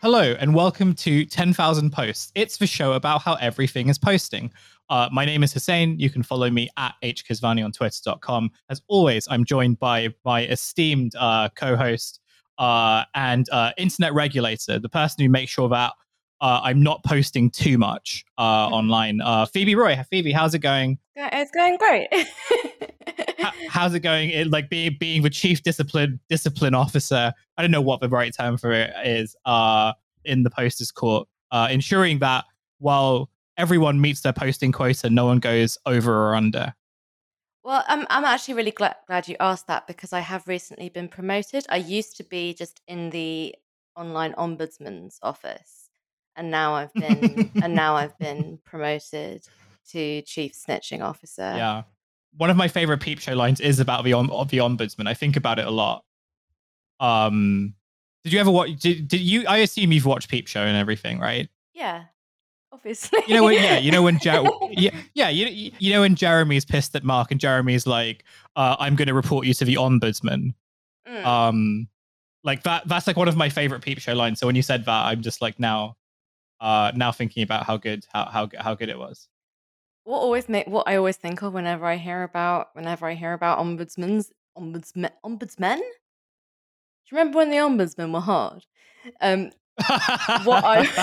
Hello and welcome to 10,000 Posts. It's the show about how everything is posting. My name is Hussein. You can follow me at hkazvani on twitter.com. As always, I'm joined by my esteemed co-host and internet regulator, the person who makes sure that I'm not posting too much online. Phoebe Roy. Phoebe, how's it going? It's going great. How's it going? Like being the chief discipline officer. I don't know what the right term for it is. In the posters court, ensuring that while everyone meets their posting quota, no one goes over or under. Well, I'm actually really glad you asked that because I have recently been promoted. I used to be just in the online ombudsman's office, and now I've been promoted to chief snitching officer. Yeah, one of my favorite Peep Show lines is about the ombudsman. I think about it a lot. Did you ever watch? Did you? I assume you've watched Peep Show and everything, right? Yeah, obviously. You know when? Yeah, you know when. You know when Jeremy's pissed at Mark and Jeremy's like, "I'm going to report you to the ombudsman." Like that. That's like one of my favorite Peep Show lines. So when you said that, I'm just like now thinking about how good it was. What I always think of whenever I hear about ombudsmen. Do you remember when the ombudsmen were hard? What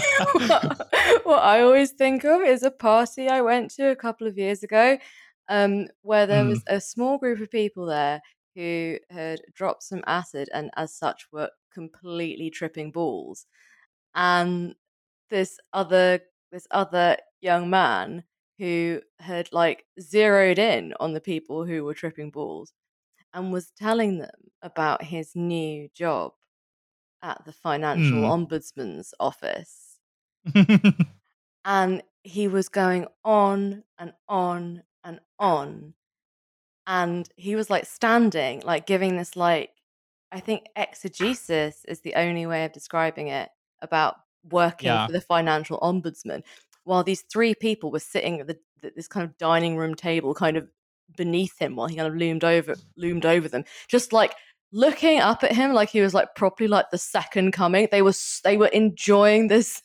I always think of is a party I went to a couple of years ago, where there was a small group of people there who had dropped some acid and as such were completely tripping balls. And this other young man who had like zeroed in on the people who were tripping balls and was telling them about his new job at the financial ombudsman's office. And he was going on and on and on. And he was like standing, like giving this like, I think exegesis is the only way of describing it, about working for the financial ombudsman, while these three people were sitting at this kind of dining room table kind of beneath him while he kind of loomed over them, just like looking up at him like he was like properly like the second coming. They were enjoying this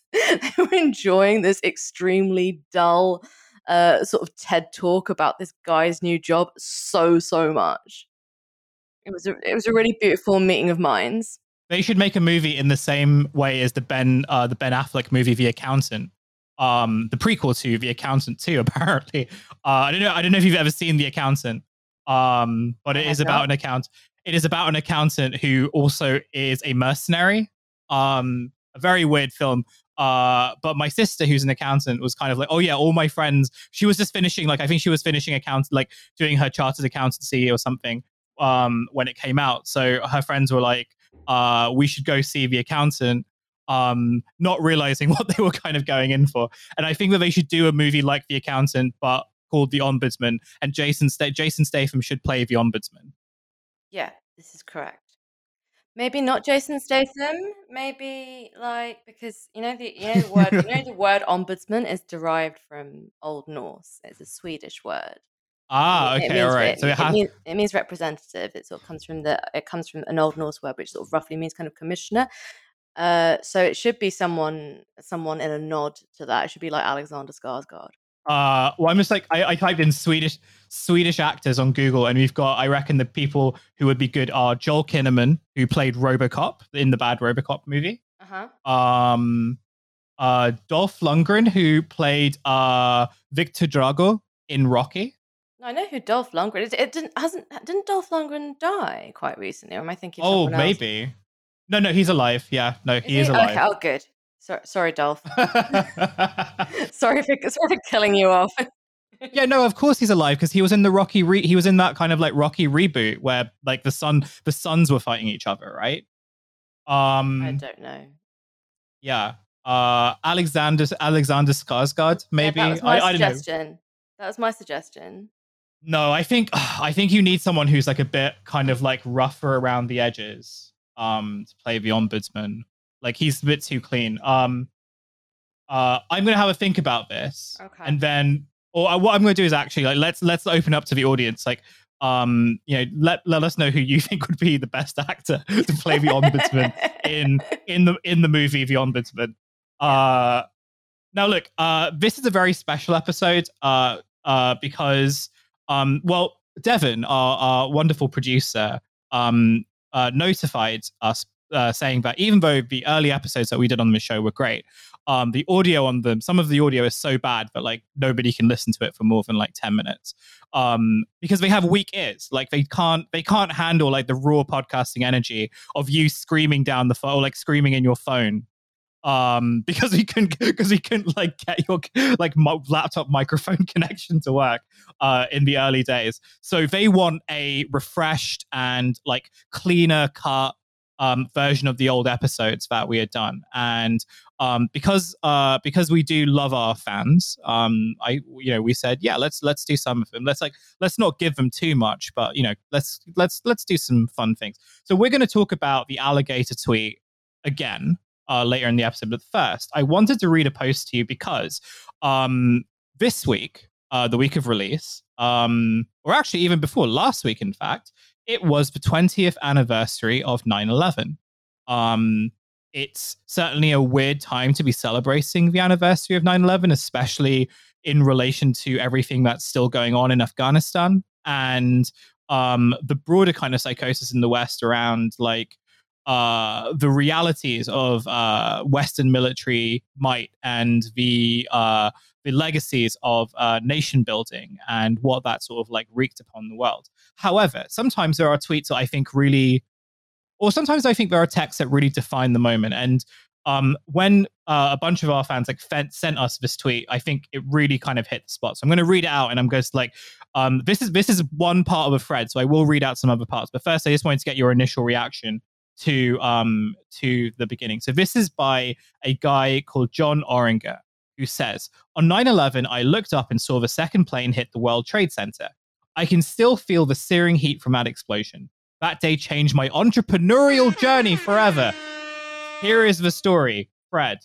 extremely dull sort of TED talk about this guy's new job so much. It was a really beautiful meeting of minds. They should make a movie in the same way as the Ben Affleck movie, The Accountant. The prequel to The Accountant 2, apparently. I don't know if you've ever seen The Accountant. But it is about an account. It is about an accountant who also is a mercenary. A very weird film. But my sister, who's an accountant, was kind of like, oh yeah, all my friends. She was just finishing, like, I think she was finishing like doing her chartered accountancy or something. When it came out, so her friends were like, we should go see The Accountant. Not realizing what they were kind of going in for. And I think that they should do a movie like The Accountant, but called The Ombudsman, and Jason Statham should play the Ombudsman. Yeah, this is correct. Maybe not Jason Statham. Maybe like, because the word ombudsman is derived from Old Norse. It's a Swedish word. Okay, all right. It means representative. It sort of comes from an Old Norse word, which sort of roughly means kind of commissioner. So it should be someone in a nod to that. It should be like Alexander Skarsgård. Well, I'm just like, I typed in Swedish actors on Google, and we've got, I reckon the people who would be good are Joel Kinnaman, who played RoboCop in the bad RoboCop movie. Dolph Lundgren, who played Victor Drago in Rocky. I know who Dolph Lundgren is. Didn't Dolph Lundgren die quite recently? Or am I thinking? Oh, maybe. No, he's alive. Yeah, no, he is alive. Okay, oh, good. Sorry, Dolph. sorry for killing you off. Yeah, no, of course he's alive because he was in the Rocky. He was in that kind of like Rocky reboot where like the sons were fighting each other, right? I don't know. Yeah, Alexander Skarsgård, maybe. Yeah, that was my suggestion. That was my suggestion. No, I think you need someone who's like a bit kind of like rougher around the edges, to play the ombudsman. Like he's a bit too clean. I'm gonna have a think about this, okay. And then, or what I'm gonna do is actually like let's open up to the audience. Like, let us know who you think would be the best actor to play the ombudsman in the movie The Ombudsman. Now look, this is a very special episode because Devon, our wonderful producer, notified us saying that even though the early episodes that we did on the show were great, the audio on them, some of the audio is so bad that like nobody can listen to it for more than like 10 minutes because they have weak ears. Like they can't handle like the raw podcasting energy of you screaming down the phone, like screaming in your phone because we couldn't like get your like laptop microphone connection to work in the early days. So they want a refreshed and like cleaner cut version of the old episodes that we had done. And because we do love our fans, we said, yeah, let's do some of them. Let's not give them too much, but let's do some fun things. So we're going to talk about the alligator tweet again later in the episode. But first, I wanted to read a post to you because this week, the week of release, or actually even before last week, in fact, it was the 20th anniversary of 9/11. It's certainly a weird time to be celebrating the anniversary of 9/11, especially in relation to everything that's still going on in Afghanistan and the broader kind of psychosis in the West around like the realities of Western military might and the legacies of nation building and what that sort of like wreaked upon the world. However, sometimes there are tweets that I think really, or sometimes I think there are texts that really define the moment. And when a bunch of our fans like sent us this tweet, I think it really kind of hit the spot. So I'm going to read it out, and I'm just like, this is one part of a thread, so I will read out some other parts. But first, I just wanted to get your initial reaction to the beginning. So this is by a guy called John Oringer, who says, on 9/11, I looked up and saw the second plane hit the World Trade Center. I can still feel the searing heat from that explosion. That day changed my entrepreneurial journey forever. Here is the story, Fred.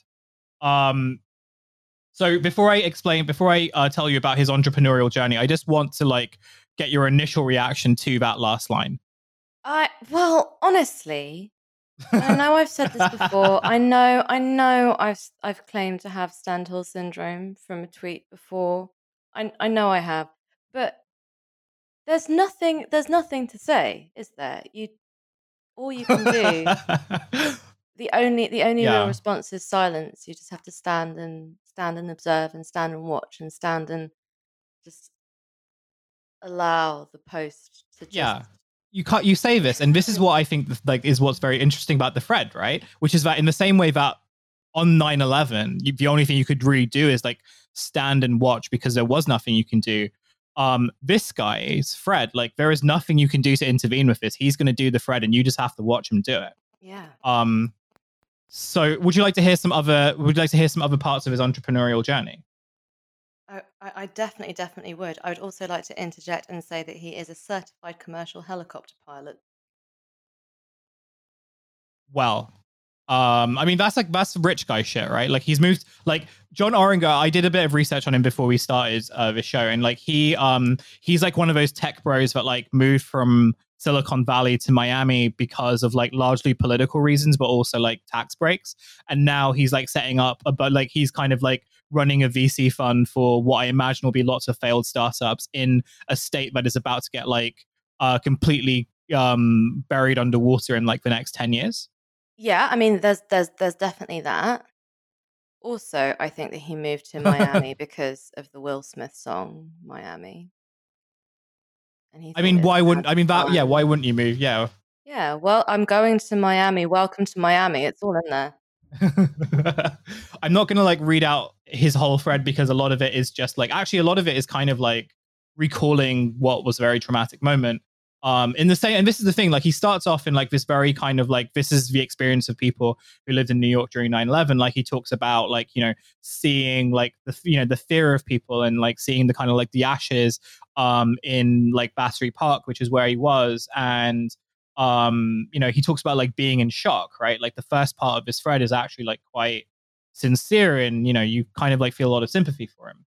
So before I tell you about his entrepreneurial journey, I just want to like get your initial reaction to that last line. Well, honestly, I know I've said this before. I know I've claimed to have Stendhal syndrome from a tweet before. I know I have. But there's nothing to say, is there? All you can do. The only real response is silence. You just have to stand and observe and stand and watch and stand and just allow the post to just you say this, and this is what I think like is what's very interesting about the thread, right? Which is that in the same way that on 9/11, the only thing you could really do is like stand and watch because there was nothing you can do. This guy's thread, like there is nothing you can do to intervene with this. He's going to do the thread, and you just have to watch him do it. Yeah. So would you like to hear some other parts of his entrepreneurial journey? I definitely would. I would also like to interject and say that he is a certified commercial helicopter pilot. Well, I mean that's rich guy shit, right? Like he's moved, like John Oringer. I did a bit of research on him before we started the show, and like he's like one of those tech bros that like moved from Silicon Valley to Miami because of like largely political reasons, but also like tax breaks. And now he's like setting up, but like he's kind of like running a VC fund for what I imagine will be lots of failed startups in a state that is about to get like completely buried underwater in like the next 10 years. Yeah, I mean, there's definitely that. Also, I think that he moved to Miami because of the Will Smith song "Miami." And he I mean, why wouldn't why wouldn't you move? Yeah. Yeah, well, I'm going to Miami. Welcome to Miami. It's all in there. I'm not going to like read out his whole thread because a lot of it is just like, actually a lot of it is kind of like recalling what was a very traumatic moment. In the same, and this is the thing, like he starts off in like this very kind of like, this is the experience of people who lived in New York during 9/11. Like he talks about like, seeing like the fear of people and like seeing the kind of like the ashes in like Battery Park, which is where he was. And he talks about like being in shock, right? Like the first part of this thread is actually like quite sincere, and you kind of like feel a lot of sympathy for him.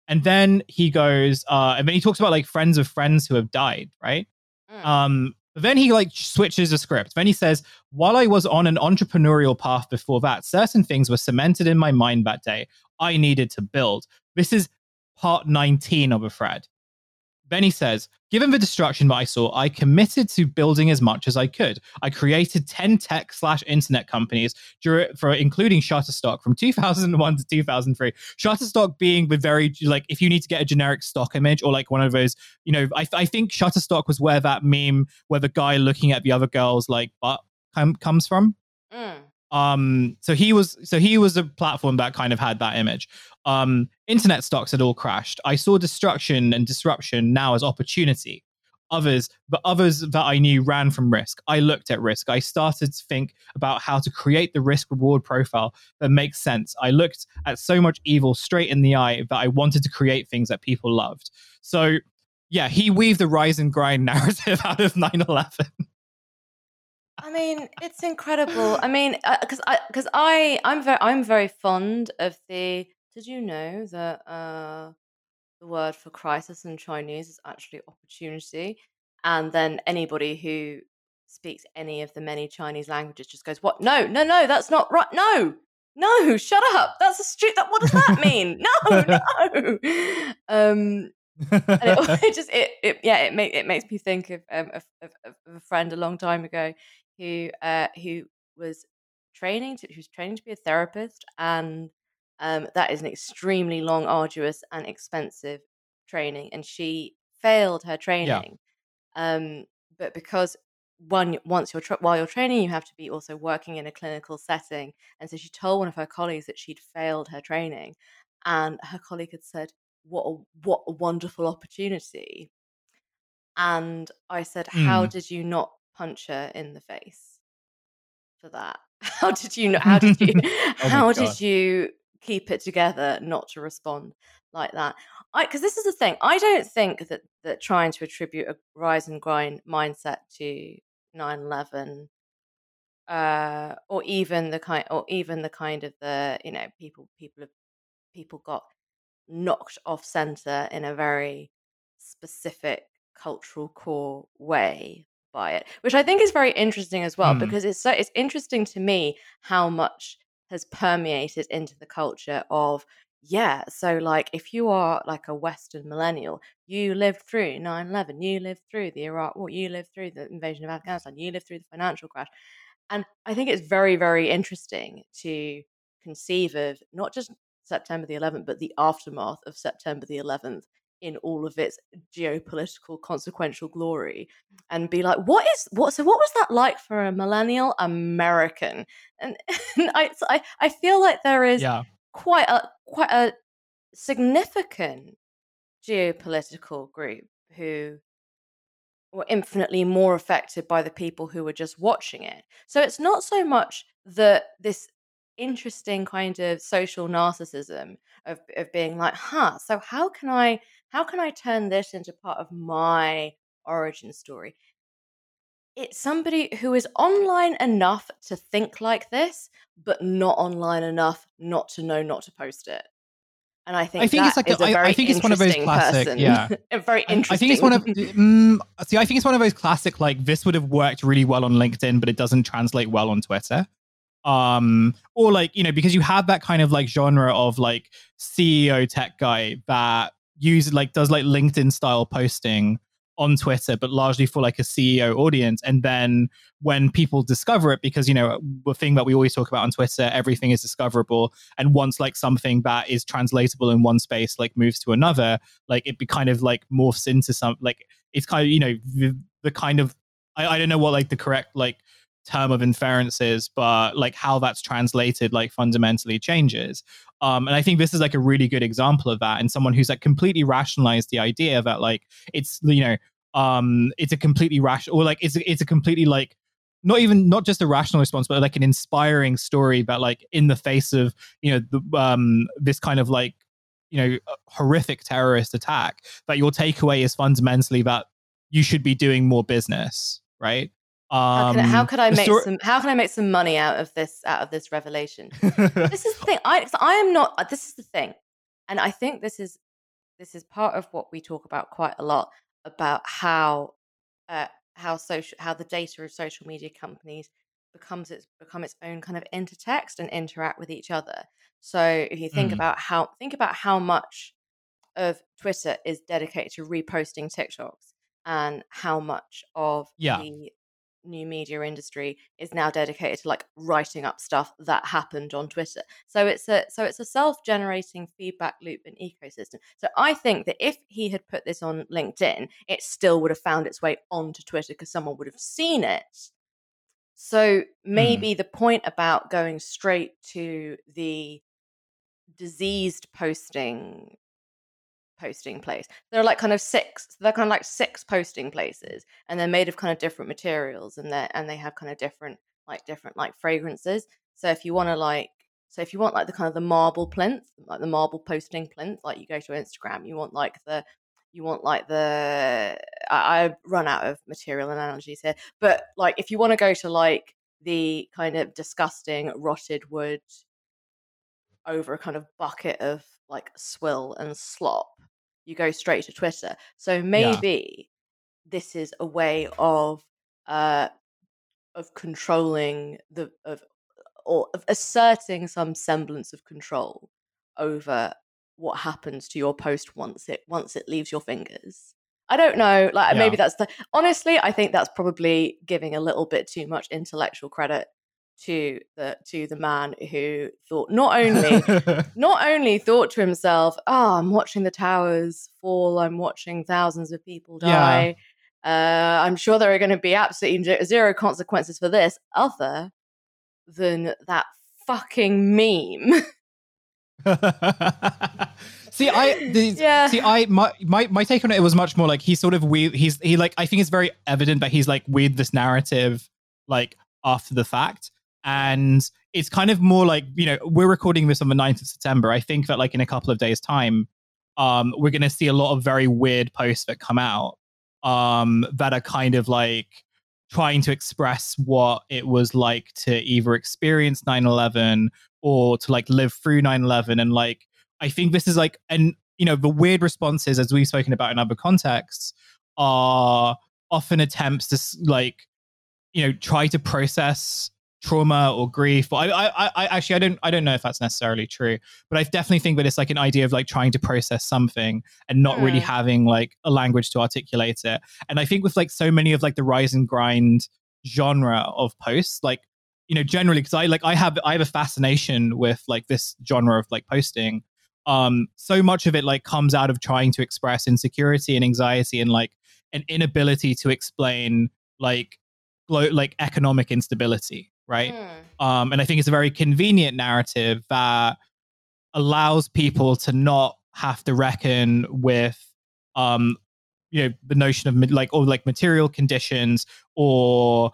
And then he goes, and then he talks about like friends of friends who have died, right? But then he like switches the script. Then he says, while I was on an entrepreneurial path before that, certain things were cemented in my mind that day. I needed to build. This is part 19 of a thread. Then he says, given the destruction that I saw, I committed to building as much as I could. I created 10 tech/internet companies, for including Shutterstock from 2001 to 2003. Shutterstock being the very, like, if you need to get a generic stock image or like one of those, you know, I think Shutterstock was where that meme where the guy looking at the other girl's like butt comes from. So he was a platform that kind of had that image. Internet stocks had all crashed. I saw destruction and disruption now as opportunity. Others that I knew ran from risk. I looked at risk. I started to think about how to create the risk reward profile that makes sense. I looked at so much evil straight in the eye that I wanted to create things that people loved. So yeah, he weaved the rise and grind narrative out of 9/11. I mean, it's incredible. I mean, because I'm very fond of the. Did you know that the word for crisis in Chinese is actually opportunity? And then anybody who speaks any of the many Chinese languages just goes, "What? No, no, no, that's not right. No, no, shut up. That's a stupid. What does that mean? No, no." And it makes me think of a friend a long time ago who was training to be a therapist, and that is an extremely long, arduous, and expensive training, and she failed her Yeah. training. But because while you're training, you have to be also working in a clinical setting, and so she told one of her colleagues that she'd failed her training, and her colleague had said, what a wonderful opportunity. And I said, how Mm. did you not punch her in the face for that? How did you how did you Oh my how God. did you keep it together not to respond like that? Because this is the thing, I don't think that trying to attribute a rise and grind mindset to 9/11, or even the kind of the, people got knocked off center in a very specific cultural core way by it, which I think is very interesting as well, Mm. because it's interesting to me how much has permeated into the culture of, yeah, so like if you are like a Western millennial, you lived through 9/11, you lived through the Iraq War, you lived through the invasion of Afghanistan, you lived through the financial crash. And I think it's very, very interesting to conceive of not just September the 11th, but the aftermath of September the 11th in all of its geopolitical consequential glory, and be like, so what was that like for a millennial American? And, and I feel like there is Yeah. quite a significant geopolitical group who were infinitely more affected by the people who were just watching it. So it's not so much that this interesting kind of social narcissism of being like, so how can I turn this into part of my origin story? It's somebody who is online enough to think like this, but not online enough not to know not to post it. And I I think think it's that like is a I very think it's one of those interesting classic, person. yeah. A very I think it's one of interesting. see. I think it's one of those classic like this would have worked really well on LinkedIn, but it doesn't translate well on Twitter. Or like, you know, because you have that kind of like genre of like CEO tech guy that does like LinkedIn style posting on Twitter, but largely for like a CEO audience. And then when people discover it, because, you know, the thing that we always talk about on Twitter, everything is discoverable. And once like something that is translatable in one space like moves to another, like it be kind of like morphs into some like it's kind of, you know, the kind of I don't know what like the correct like term of inference is, but like how that's translated like fundamentally changes. And I think this is like a really good example of that, and someone who's like completely rationalized the idea that like it's, you know, it's a completely rational, or like it's a completely like not just a rational response, but like an inspiring story that like in the face of, you know, this kind of like, you know, horrific terrorist attack, that your takeaway is fundamentally that you should be doing more business, right? How could I The make story. some money out of this revelation? This is the thing. I am not. This is the thing, and I think this is this is part of what we talk about quite a lot about how the data of social media companies become its own kind of intertext and interact with each other. So if you think Mm. about how much of Twitter is dedicated to reposting TikToks, and how much of Yeah. the new media industry is now dedicated to like writing up stuff that happened on Twitter. So it's a self-generating feedback loop and ecosystem. So I think that if he had put this on LinkedIn, it still would have found its way onto Twitter because someone would have seen it. So Mm. maybe the point about going straight to the diseased posting place. There are like kind of six. They're kind of like six posting places, and they're made of kind of different materials, and they have kind of different like fragrances. So if you want to if you want like the kind of the marble plinth, like the marble posting plinth, like you go to Instagram, you want like the I run out of material analogies here, but like if you want to go to like the kind of disgusting rotted wood over a kind of bucket of like swill and slop, you go straight to Twitter. So Yeah. maybe this is a way uh of controlling or of asserting some semblance of control over what happens to your post once it leaves your fingers. I don't know, like maybe Yeah. honestly, I think that's probably giving a little bit too much intellectual credit to the man who thought not only thought to himself, "Oh, I'm watching the towers fall. I'm watching thousands of people Yeah. die. I'm sure there are going to be absolutely zero consequences for this, other than that fucking meme." Yeah. My take on it was much more like he's sort of weird. He like, I think it's very evident that he's like with this narrative like after the fact. And it's kind of more like, we're recording this on the 9th of September. I think that like in a couple of days time, we're going to see a lot of very weird posts that come out that are kind of like trying to express what it was like to either experience 9/11 or to like live through 9/11. And like, I think this is like, and the weird responses, as we've spoken about in other contexts, are often attempts to like, try to process trauma or grief. Or I actually, I don't know if that's necessarily true, but I definitely think that it's like an idea of like trying to process something and not really having like a language to articulate it. And I think with like so many of like the rise and grind genre of posts, like, generally, because I have a fascination with like this genre of like posting. So much of it like comes out of trying to express insecurity and anxiety and like an inability to explain like economic instability, right? And I think it's a very convenient narrative that allows people to not have to reckon with the notion of like, or like material conditions, or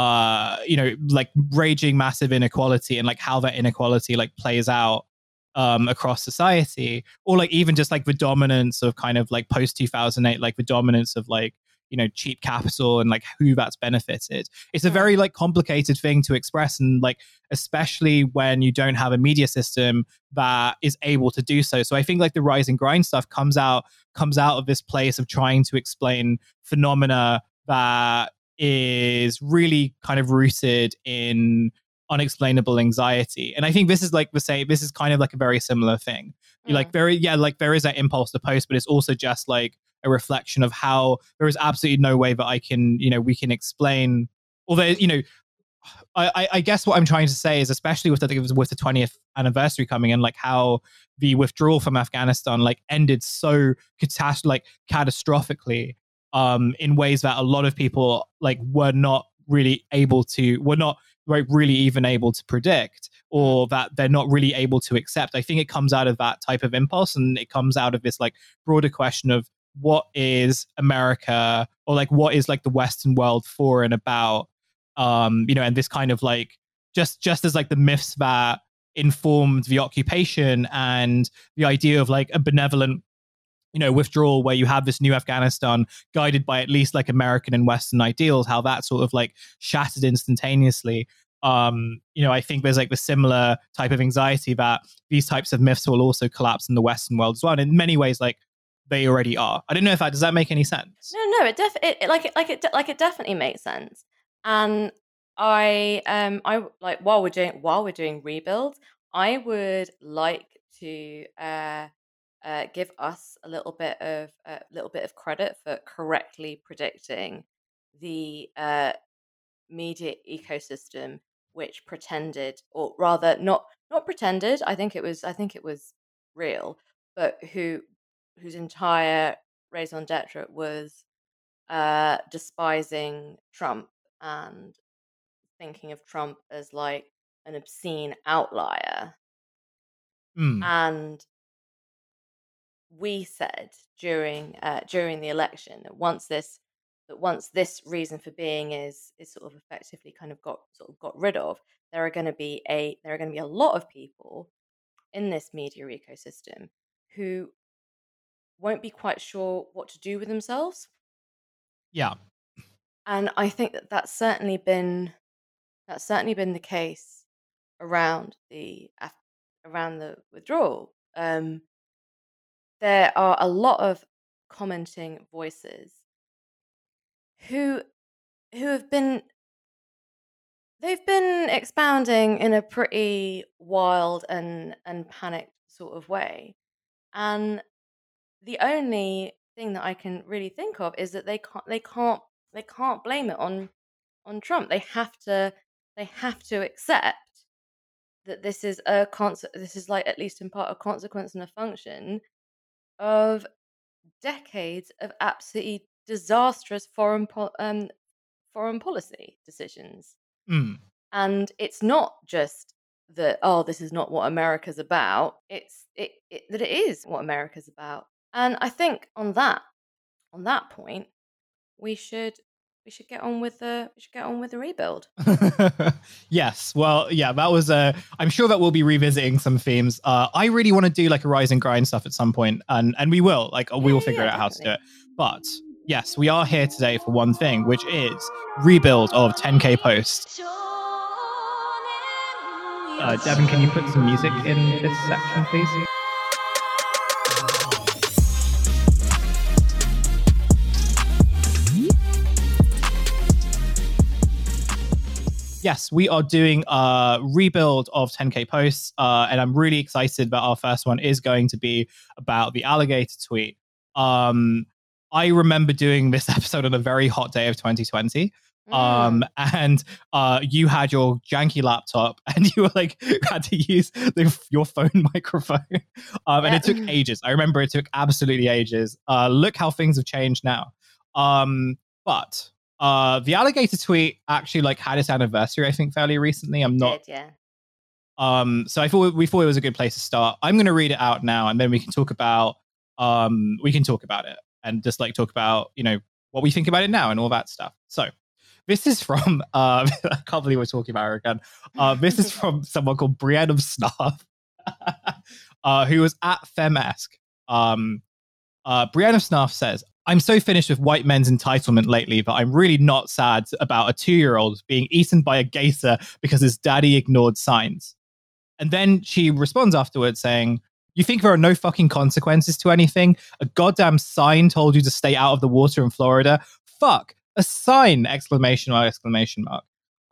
like raging massive inequality, and like how that inequality like plays out across society, or like even just like the dominance of kind of like post 2008, like the dominance of like cheap capital and like who that's benefited. It's a very like complicated thing to express, and like especially when you don't have a media system that is able to do so. So I think like the rise and grind stuff comes out of this place of trying to explain phenomena that is really kind of rooted in unexplainable anxiety. And I think this is like this is kind of like a very similar thing. Like like there is that impulse to post, but it's also just like a reflection of how there is absolutely no way that we can explain. Although, I guess what I'm trying to say is, especially with the 20th anniversary coming in, like how the withdrawal from Afghanistan like ended so catastrophically, in ways that a lot of people like were not really even able to predict, or that they're not really able to accept. I think it comes out of that type of impulse, and it comes out of this like broader question of what is America, or like what is like the Western world for and about, and this kind of like just as like the myths that informed the occupation and the idea of like a benevolent withdrawal, where you have this new Afghanistan guided by at least like American and Western ideals, how that sort of like shattered instantaneously. I think there's like the similar type of anxiety that these types of myths will also collapse in the Western world as well. And in many ways, like they already are. I don't know if does that make any sense? No, it definitely makes sense. And I like while we're doing rebuild, I would like to give us a little bit of credit for correctly predicting the media ecosystem, which pretended, or rather not pretended. I think it was real, but whose entire raison d'etre was despising Trump and thinking of Trump as like an obscene outlier. Mm. And we said during the election that once this reason for being is sort of effectively kind of got rid of, there are going to be a lot of people in this media ecosystem who won't be quite sure what to do with themselves. Yeah. And I think that's certainly been the case around the withdrawal. There are a lot of commenting voices who have been they've been expounding in a pretty wild and panicked sort of way, and the only thing that I can really think of is that they can't blame it on Trump. They have to accept that this is this is like, at least in part, a consequence and a function of decades of absolutely disastrous foreign policy decisions. Mm. And it's not just that, oh, this is not what America's about. It's that it is what America's about. And I think on that point, we should get on with the rebuild. Yes. Well, yeah, that was I'm sure that we'll be revisiting some themes. I really want to do like a rise and grind stuff at some point, and we will. Like we will figure out how to do it. But yes, we are here today for one thing, which is rebuild of 10K Post. Devin, can you put some music in this section, please? Yes, we are doing a rebuild of 10K Posts, and I'm really excited that our first one is going to be about the alligator tweet. I remember doing this episode on a very hot day of 2020. And you had your janky laptop and you were like had to use your phone microphone, and it took ages. I remember it took absolutely ages. Look how things have changed now. But the alligator tweet actually like had its anniversary, I think, fairly recently. So we thought it was a good place to start. I'm going to read it out now, and then we can talk about it and just like talk about, you know, what we think about it now and all that stuff. So this is from I can't believe we're talking about her again. This is from someone called Brienne of Snarf, who was at Femesque. Brienne of Snarf says, "I'm so finished with white men's entitlement lately that I'm really not sad about a 2-year-old being eaten by a gator because his daddy ignored signs." And then she responds afterwards saying, "You think there are no fucking consequences to anything? A goddamn sign told you to stay out of the water in Florida? Fuck, a sign! Exclamation mark, exclamation mark."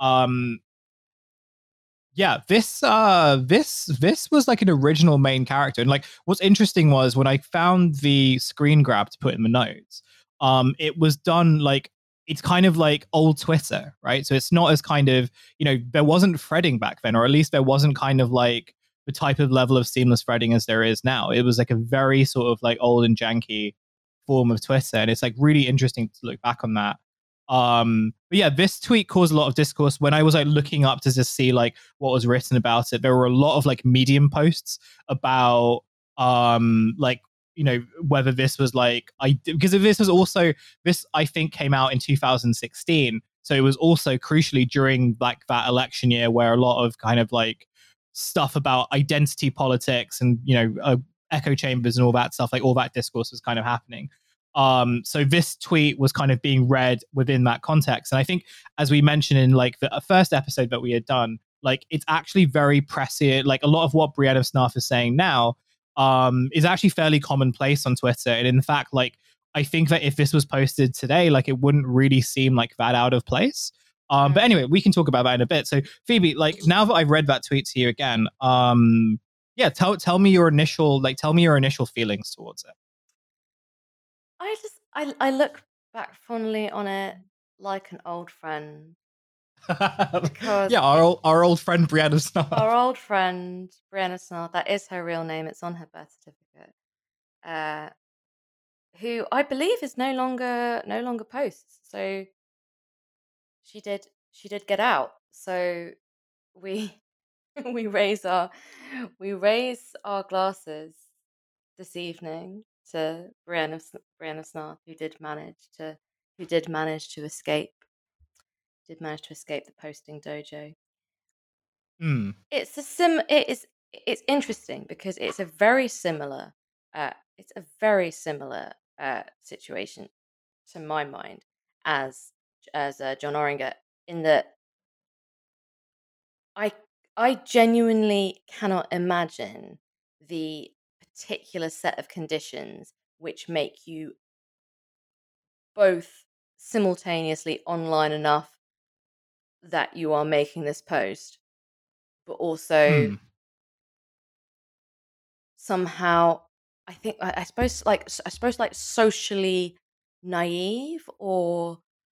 Yeah, this was like an original main character. And like what's interesting was when I found the screen grab to put in the notes, it was done like, it's kind of like old Twitter, right? So it's not as kind of, you know, there wasn't threading back then, or at least there wasn't kind of like the type of level of seamless threading as there is now. It was like a very sort of like old and janky form of Twitter. And it's like really interesting to look back on that. But yeah, this tweet caused a lot of discourse. When I was like looking up to just see like what was written about it, there were a lot of like Medium posts about like, you know, whether this was like because this was also, this I think came out in 2016, so it was also crucially during like that election year where a lot of kind of like stuff about identity politics and, you know, echo chambers and all that stuff, like all that discourse was kind of happening. So this tweet was kind of being read within that context. And I think, as we mentioned in like the first episode that we had done, like it's actually very prescient. Like a lot of what Brienne of Snarf is saying now is actually fairly commonplace on Twitter. And in fact, like, I think that if this was posted today, like, it wouldn't really seem like that out of place. But anyway, we can talk about that in a bit. So Phoebe, like, now that I've read that tweet to you again, yeah, tell me your initial feelings towards it. I look back fondly on it like an old friend because Yeah, our old friend Brianna Snarf. our old friend Brianna Snarf, that is her real name, it's on her birth certificate, who I believe is no longer posts. So she did get out. So we we raise our glasses this evening to Brianna Snarf, who did manage to escape the posting dojo. It's a it's interesting because it's a very similar situation to my mind as John Oringer, in that I genuinely cannot imagine the particular set of conditions which make you both simultaneously online enough that you are making this post, but also somehow, I suppose like socially naive, or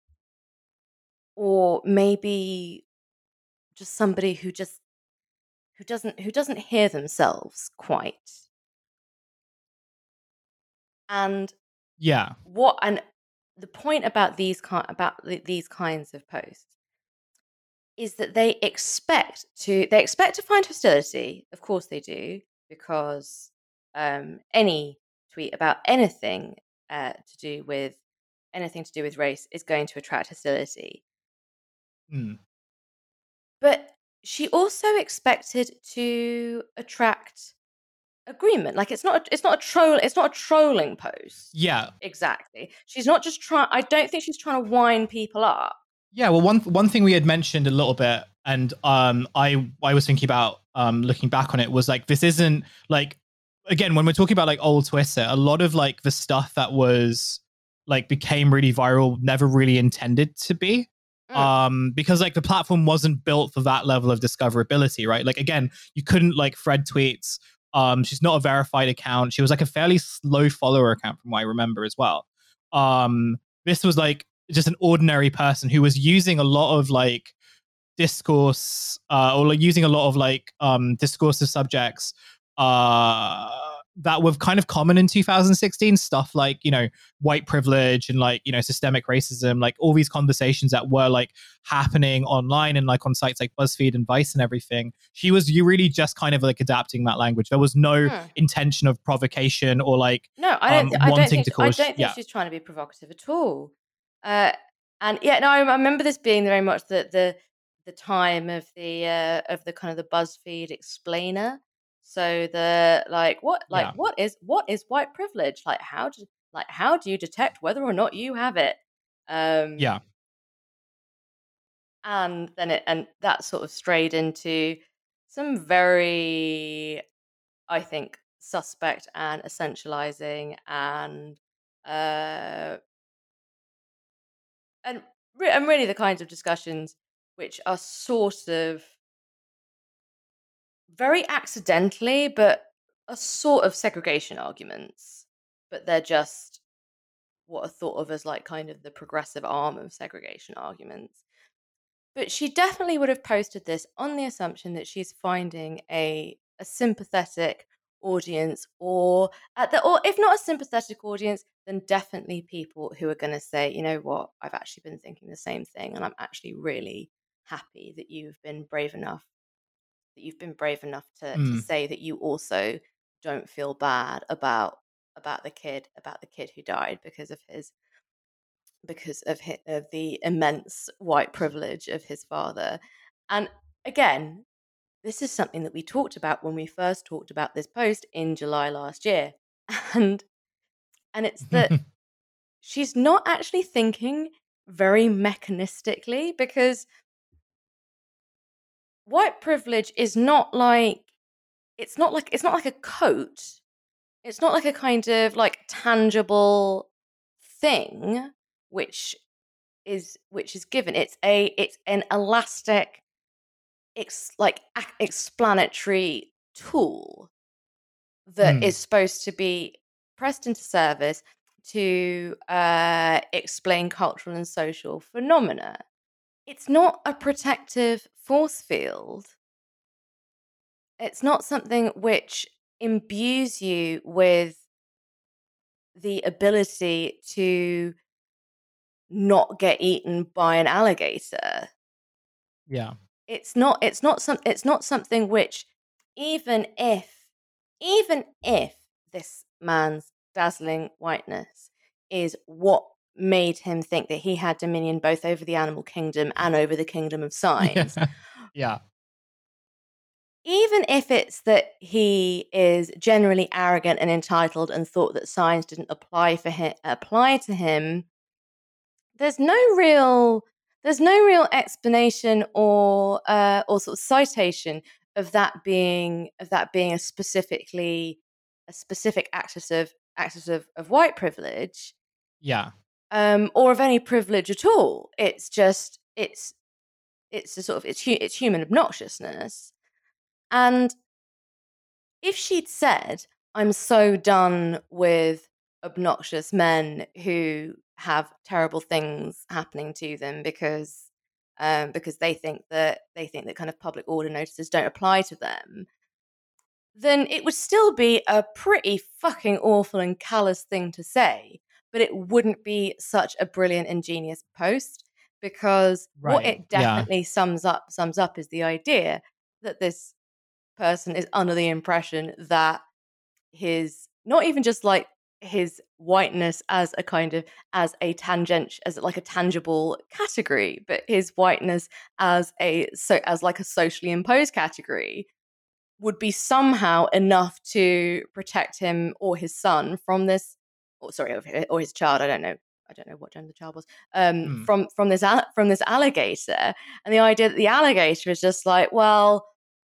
maybe just somebody who doesn't hear themselves quite. And Yeah. the point about these kinds of posts is that they expect to find hostility. Of course they do, because any tweet about anything to do with race is going to attract hostility. But she also expected to attract agreement. Like, it's not a trolling post. Yeah. Exactly. She's not just I don't think she's trying to wind people up. Yeah, well, one thing we had mentioned a little bit, and I was thinking about looking back on it, was like, this isn't like, again, when we're talking about like old Twitter, a lot of like the stuff that was like became really viral never really intended to be. Because like the platform wasn't built for that level of discoverability, right? Like, again, you couldn't like thread tweets. She's not a verified account. She was like a fairly slow follower account from what I remember as well. This was like just an ordinary person who was using a lot of like discourse, or like using a lot of like discursive subjects that were kind of common in 2016, stuff like, you know, white privilege and like, you know, systemic racism, like all these conversations that were like happening online and like on sites like BuzzFeed and Vice and everything. You really just kind of like adapting that language. There was no intention of provocation or like I don't think yeah. she's trying to be provocative at all. And yeah, no, I remember this being very much the time of the kind of the BuzzFeed explainer. So what is white privilege? Like, how do you detect whether or not you have it? Yeah. And then that sort of strayed into some very, I think, suspect and essentializing and really the kinds of discussions which are sort of very accidentally, but a sort of segregation arguments, but they're just what are thought of as like kind of the progressive arm of segregation arguments. But she definitely would have posted this on the assumption that she's finding a sympathetic audience, or if not a sympathetic audience, then definitely people who are going to say, you know what, I've actually been thinking the same thing, and I'm actually really happy that you've been brave enough to say that you also don't feel bad about the kid who died because of the immense white privilege of his father. And again, this is something that we talked about when we first talked about this post in July last year. And it's that she's not actually thinking very mechanistically, because white privilege is not like, it's not like a coat it's not like a kind of like tangible thing which is given. It's an elastic explanatory tool that Mm. is supposed to be pressed into service to explain cultural and social phenomena. It's not a protective force field. It's not something which imbues you with the ability to not get eaten by an alligator. Yeah. It's not something which, even if this man's dazzling whiteness is what made him think that he had dominion both over the animal kingdom and over the kingdom of Yeah. signs, Yeah. even if it's that he is generally arrogant and entitled and thought that signs didn't apply to him, there's no real explanation or sort of citation of that being a specific axis of white privilege, Yeah. or of any privilege at all. It's just it's a sort of it's human obnoxiousness. And if she'd said, "I'm so done with obnoxious men who have terrible things happening to them because they think that kind of public order notices don't apply to them," then it would still be a pretty fucking awful and callous thing to say, but it wouldn't be such a brilliant and genius post, because what Right. it Yeah. definitely sums up is the idea that this person is under the impression that his, not even just like his whiteness as a kind of as like a tangible category, but his whiteness as like a socially imposed category would be somehow enough to protect him or his son from this, or sorry, or his child. I don't know what gender the child was. Mm. From this alligator, and the idea that the alligator is just like, well,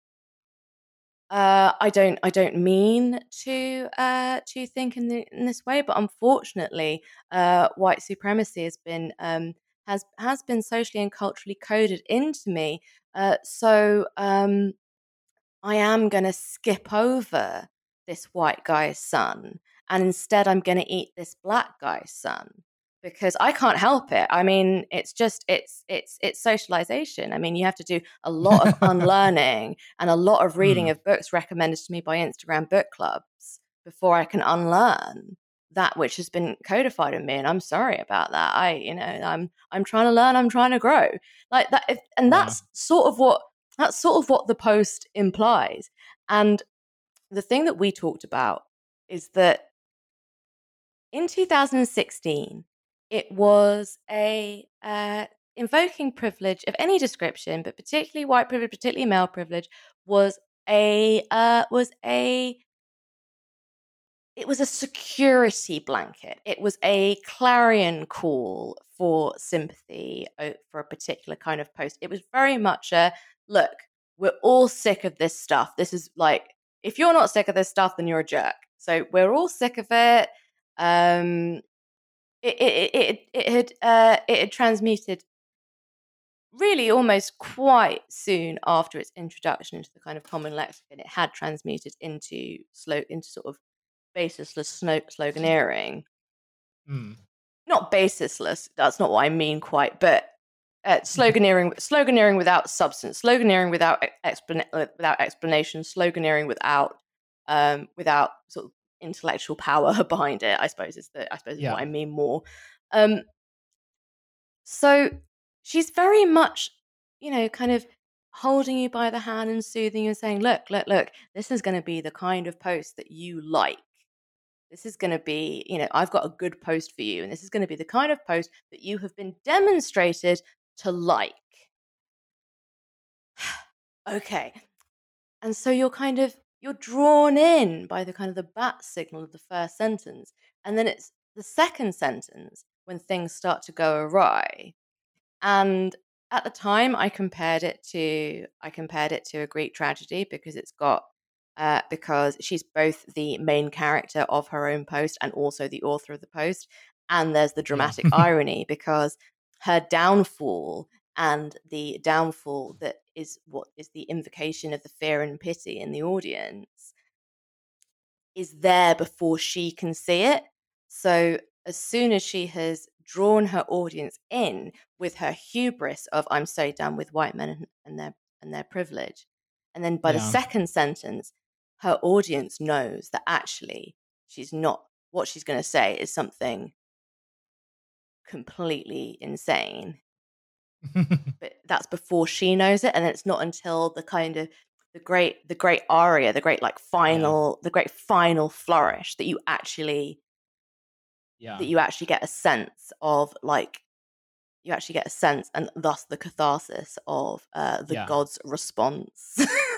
I don't mean to think in this way, but unfortunately, white supremacy has been socially and culturally coded into me. So I am gonna skip over this white guy's son, and instead I'm gonna eat this black guy's son because I can't help it. I mean, it's just it's socialization. I mean, you have to do a lot of unlearning and a lot of reading Mm. of books recommended to me by Instagram book clubs before I can unlearn that which has been codified in me. And I'm sorry about that. I'm trying to learn. I'm trying to grow like that. And Yeah. that's sort of what the post implies. And the thing that we talked about is that in 2016, it was a invoking privilege of any description, but particularly white privilege, particularly male privilege, was a it was a security blanket. It was a clarion call for sympathy for a particular kind of post. It was very much a look, we're all sick of this stuff. This is like, if you're not sick of this stuff, then you're a jerk. So we're all sick of it. It had transmuted really almost quite soon after its introduction into the kind of common lexicon. It had transmuted into sort of baseless sloganeering. Mm. Not basisless, that's not what I mean quite, but sloganeering without substance, sloganeering without explanation, sloganeering without sort of intellectual power behind it, I suppose is Yeah. what I mean more. So she's very much, kind of holding you by the hand and soothing you and saying, look, this is going to be the kind of post that you like. This is going to be, I've got a good post for you, and this is going to be the kind of post that you have been demonstrated to like. Okay. And so you're drawn in by the kind of the bat signal of the first sentence. And then it's the second sentence when things start to go awry. And at the time I compared it to a Greek tragedy because it's got because she's both the main character of her own post and also the author of the post. And there's the dramatic irony, because her downfall, and the downfall that is what is the invocation of the fear and pity in the audience, is there before she can see it. So as soon as she has drawn her audience in with her hubris of "I'm so done with white men and their privilege," and then by the second sentence, her audience knows that actually she's not, what she's going to say is something completely insane. But that's before she knows it, and it's not until the kind of the great aria, the great final flourish, that you actually get a sense of, like, you actually get a sense, and thus the catharsis of the god's response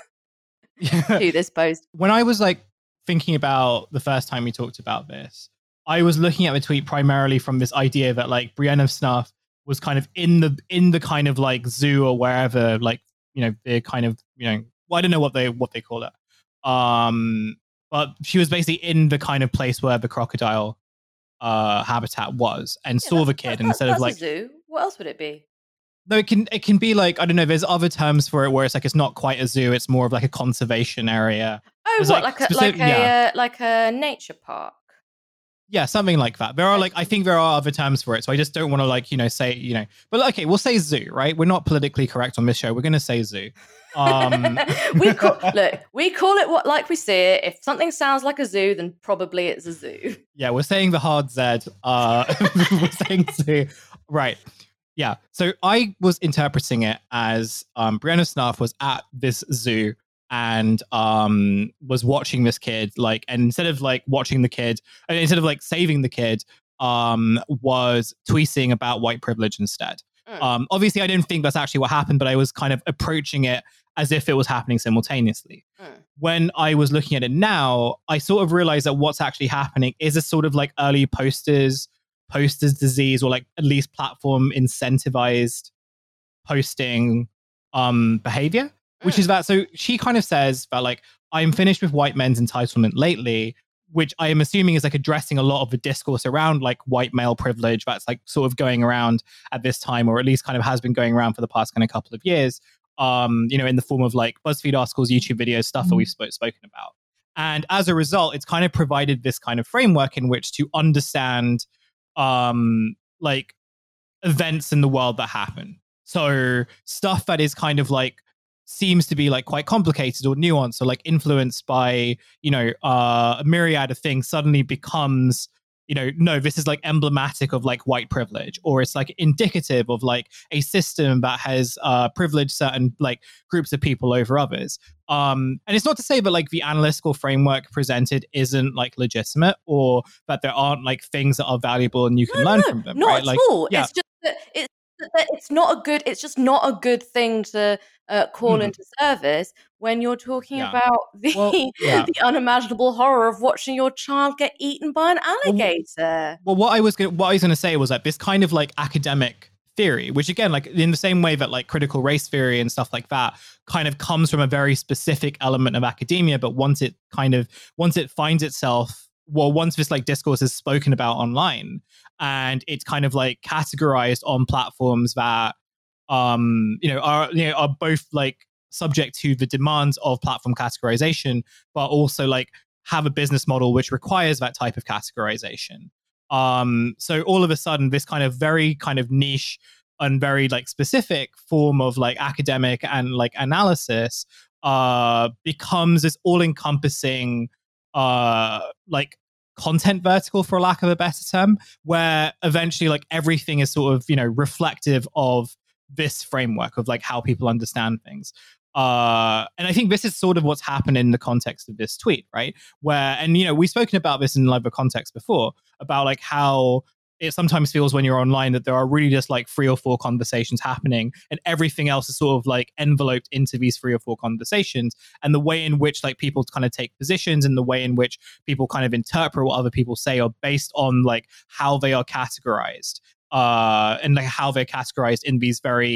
to this post. When I was like thinking about the first time we talked about this, I was looking at the tweet primarily from this idea that like Brienne of Snuff was kind of in the kind of like zoo or wherever, like, you know, the kind of, you know, well, I don't know what they call it. But she was basically in the kind of place where the crocodile habitat was, and saw the kid, and instead of like a zoo, what else would it be? No, it can be like, I don't know, there's other terms for it where it's like it's not quite a zoo, it's more of like a conservation area. Oh, There's like a nature park? Yeah, something like that. There are like, I think there are other terms for it, so I just don't want to like, you know, say, you know, but okay, we'll say zoo, right? We're not politically correct on this show. We're going to say zoo. We call it what, like we see it. If something sounds like a zoo, then probably it's a zoo. Yeah, we're saying the hard Z. We're saying zoo, right? Yeah. So I was interpreting it as Brienne of Snuff was at this zoo and was watching this kid, like, and instead of like watching the kid, and instead of like saving the kid, was tweeting about white privilege instead. Obviously, I didn't think that's actually what happened, but I was kind of approaching it as if it was happening simultaneously. When I was looking at it now, I sort of realized that what's actually happening is a sort of like early posters disease, or like at least platform incentivized posting behavior, which is that. So she kind of says that like, I'm finished with white men's entitlement lately, which I am assuming is like addressing a lot of the discourse around like white male privilege that's like sort of going around at this time, or at least kind of has been going around for the past kind of couple of years, you know, in the form of like BuzzFeed articles, YouTube videos, stuff that we've spoken about. And as a result, it's kind of provided this kind of framework in which to understand like events in the world that happen. So stuff that is kind of like seems to be like quite complicated or nuanced, or like influenced by, you know, a myriad of things, suddenly becomes, you know, no, this is like emblematic of like white privilege, or it's like indicative of like a system that has privileged certain like groups of people over others. And it's not to say that like the analytical framework presented isn't like legitimate, or that there aren't like things that are valuable and you can learn from them. Not right? at Like, all. Yeah. It's just that it's not a good. It's just not a good thing to call into service when you're talking about the unimaginable horror of watching your child get eaten by an alligator. Well, what I was going to say was that this kind of like academic theory, which again, like in the same way that like critical race theory and stuff like that kind of comes from a very specific element of academia, but once it finds itself, well, once this like discourse is spoken about online and it's kind of like categorized on platforms that are both like subject to the demands of platform categorization, but also like have a business model which requires that type of categorization. So all of a sudden, this kind of very kind of niche and very like specific form of like academic and like analysis becomes this all-encompassing like content vertical, for lack of a better term, where eventually like everything is sort of, you know, reflective of this framework of like how people understand things. And I think this is sort of what's happened in the context of this tweet, right? Where, and you know, we've spoken about this in other contexts before, about like how it sometimes feels when you're online that there are really just like 3 or 4 conversations happening, and everything else is sort of like enveloped into these 3 or 4 conversations. And the way in which like people kind of take positions, and the way in which people kind of interpret what other people say are based on like how they are categorized, and like how they're categorized in these very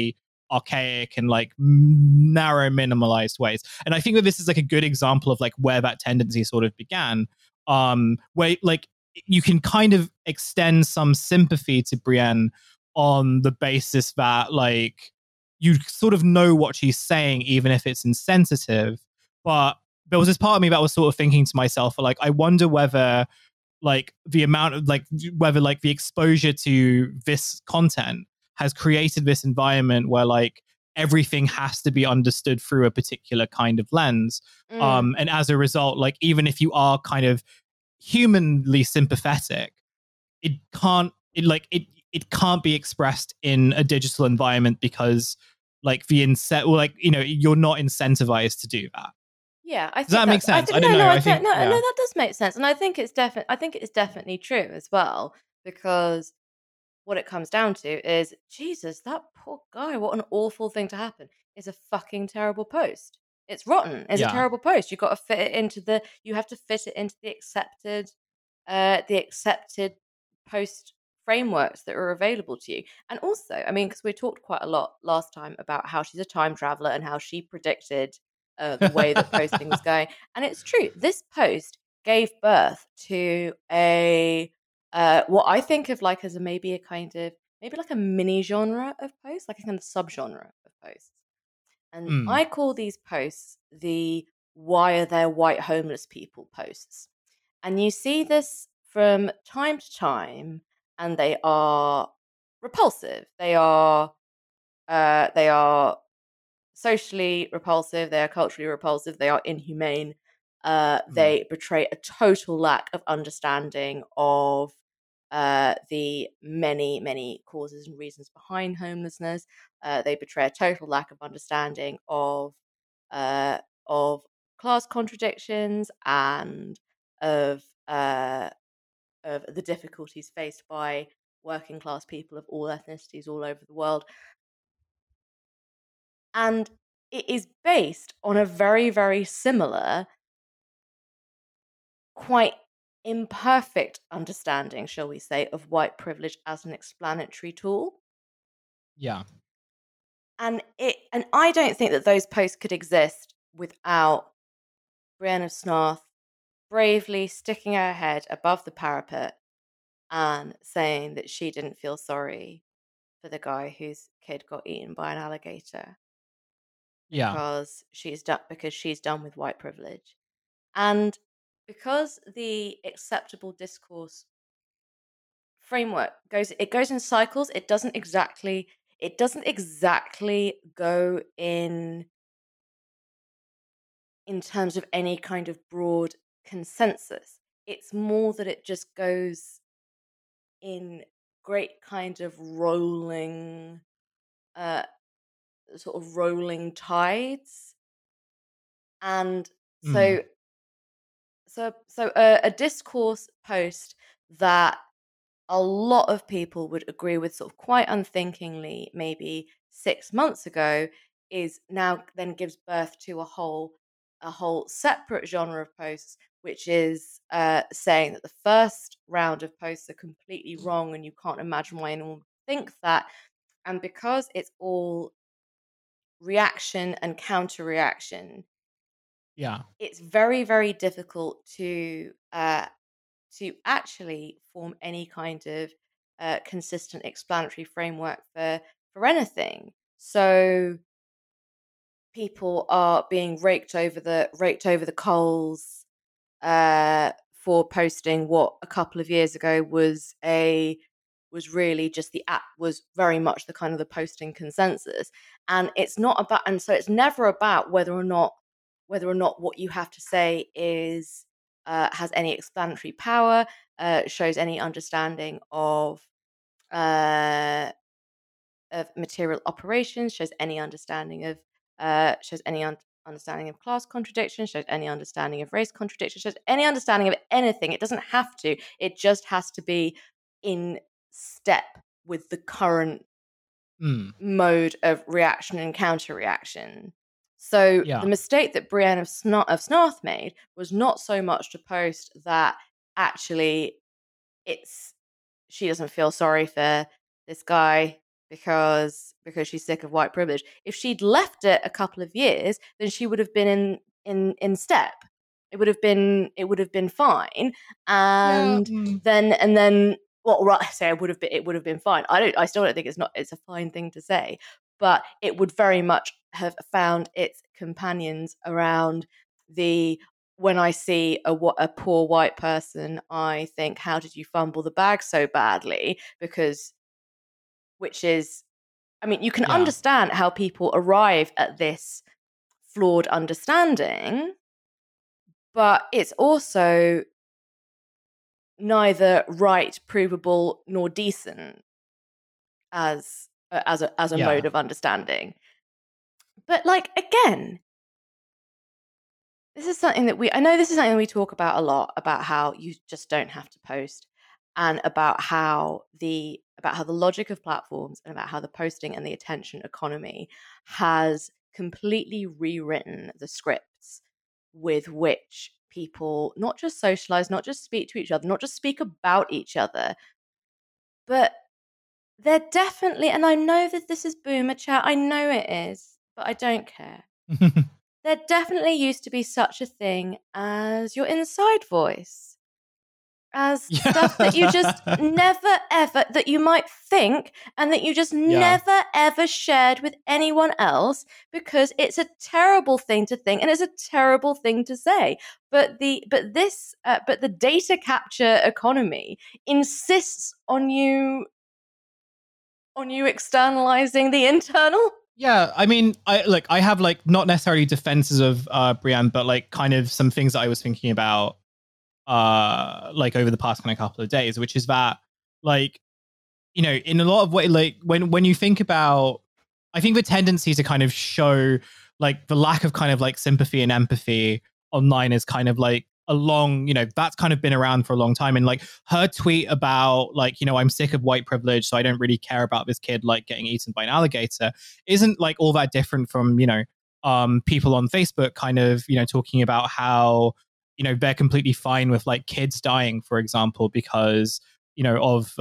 archaic and like narrow, minimalized ways. And I think that this is like a good example of like where that tendency sort of began, where like you can kind of extend some sympathy to Brienne on the basis that like you sort of know what she's saying, even if it's insensitive. But there was this part of me that was sort of thinking to myself, like, I wonder whether like the amount of like whether like the exposure to this content has created this environment where like everything has to be understood through a particular kind of lens. And as a result, like even if you are kind of humanly sympathetic, it can't it can't be expressed in a digital environment because like like you're not incentivized to do that. Yeah, I Does that think make that's. I sense? think I don't no, no, know. I I think think no, no, yeah. that does make sense, and I think it's definitely. I think it's definitely true as well because what it comes down to is Jesus, that poor guy. What an awful thing to happen. Is a fucking terrible post. It's rotten. It's a Yeah. terrible post. You got to fit it into the. You have to fit it into the accepted post frameworks that are available to you. And also, I mean, because we talked quite a lot last time about how she's a time traveler and how she predicted the way that posting was going. And it's true. This post gave birth to a what I think of like as a maybe a kind of maybe like a mini genre of posts, like a kind of subgenre of posts. And Mm. I call these posts the "Why are there white homeless people" posts. And you see this from time to time, and they are repulsive. They are socially repulsive. They are culturally repulsive. They are inhumane. Mm. They betray a total lack of understanding of the many, many causes and reasons behind homelessness. They betray a total lack of understanding uh, of class contradictions and of uh, of the difficulties faced by working class people of all ethnicities all over the world. And it is based on a very, very similar, quite imperfect understanding, shall we say, of white privilege as an explanatory tool. Yeah. And I don't think that those posts could exist without Brienne of Snarth bravely sticking her head above the parapet and saying that she didn't feel sorry for the guy whose kid got eaten by an alligator Yeah. because she's done with white privilege. And because the acceptable discourse framework goes in cycles, it doesn't exactly go in terms of any kind of broad consensus. It's more that it just goes in great kind of uh rolling tides. And Mm. a discourse post that a lot of people would agree with sort of quite unthinkingly maybe 6 months ago is now then gives birth to a whole separate genre of posts, which is saying that the first round of posts are completely wrong and you can't imagine why anyone would think that. And because it's all reaction and counter reaction, Yeah. it's very, very difficult to actually form any kind of consistent explanatory framework for anything. So people are being raked over the coals for posting what a couple of years ago was really just the app was very much the kind of the posting consensus. And it's not about, and so it's never about whether or not what you have to say is has any explanatory power, shows any understanding uh, of material operations, shows any understanding of class contradiction, shows any understanding of race contradiction, shows any understanding of anything. It doesn't have to. It just has to be in step with the current Mm. mode of reaction and counter reaction. So the Yeah. mistake that Brienne of Snarth made was not so much to post that actually it's she doesn't feel sorry for this guy because she's sick of white privilege. If she'd left it a couple of years, then she would have been in step. It would have been fine. Yeah. And then well, right, I say it would have been fine. I still don't think it's a fine thing to say, but it would very much have found its companions around the when I see a poor white person, I think, how did you fumble the bag so badly? Because, which is, I mean, you can Yeah. understand how people arrive at this flawed understanding, but it's also neither right, provable, nor decent as a Yeah. mode of understanding. But like again, this is something that I know this is something we talk about a lot, about how you just don't have to post, and about how the logic of platforms and about how the posting and the attention economy has completely rewritten the scripts with which people not just socialize, not just speak to each other, not just speak about each other, but they're definitely, and I know that this is boomer chat, I know it is, but I don't care. There definitely used to be such a thing as your inside voice, as stuff that you just Yeah. never ever, that you might think, and that you just Yeah. never ever shared with anyone else, because it's a terrible thing to think and it's a terrible thing to say. But the data capture economy insists on you externalizing the internal. Yeah, I mean, I have like not necessarily defenses of Brienne, but like kind of some things that I was thinking about like over the past kind of couple of days, which is that like, you know, in a lot of way, like when you think about, I think the tendency to kind of show like the lack of kind of like sympathy and empathy online is kind of like you know, that's kind of been around for a long time. And like her tweet about like, you know, I'm sick of white privilege, so I don't really care about this kid like getting eaten by an alligator, isn't like all that different from, you know, people on Facebook kind of, you know, talking about how, you know, they're completely fine with like kids dying, for example, because you know of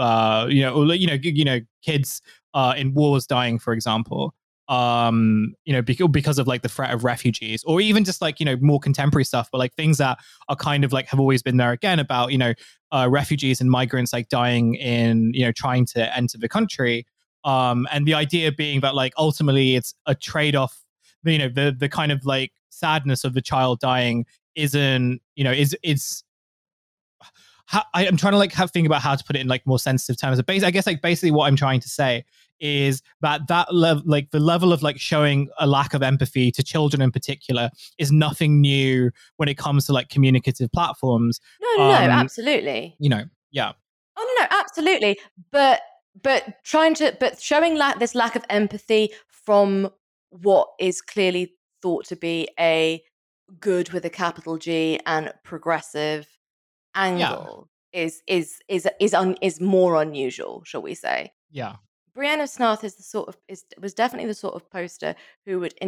kids in wars dying, for example, you know, because of like the threat of refugees, or even just like, you know, more contemporary stuff, but like things that are kind of like have always been there again about, you know, refugees and migrants like dying in, you know, trying to enter the country, and the idea being that like ultimately it's a trade-off, you know, the kind of like sadness of the child dying isn't, you know, is I'm trying to like think about how to put it in like more sensitive terms. I guess like basically what I'm trying to say is that level, like the level of like showing a lack of empathy to children in particular, is nothing new when it comes to like communicative platforms. No, absolutely. You know, yeah. Oh no, absolutely. But showing this lack of empathy from what is clearly thought to be a good with a capital G and progressive Yeah. angle is more unusual, shall we say? Yeah. Brianna Snath was definitely the sort of poster who would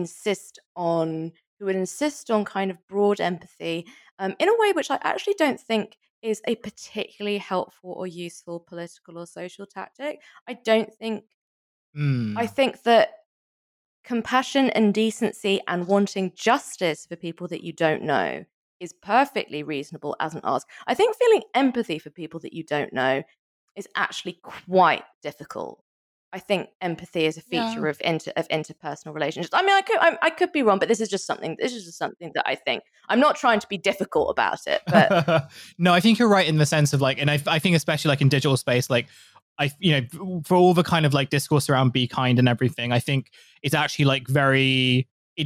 insist on kind of broad empathy, in a way which I actually don't think is a particularly helpful or useful political or social tactic. I don't think. I Mm. think that compassion and decency and wanting justice for people that you don't know is perfectly reasonable as an ask. I think feeling empathy for people that you don't know is actually quite difficult. I think empathy is a Yeah. feature of interpersonal relationships. I mean, I could be wrong, but this is just something that I think. I'm not trying to be difficult about it, but No, I think you're right in the sense of like, and I think especially like in digital space, like you know, for all the kind of like discourse around be kind and everything, I think it's actually like very,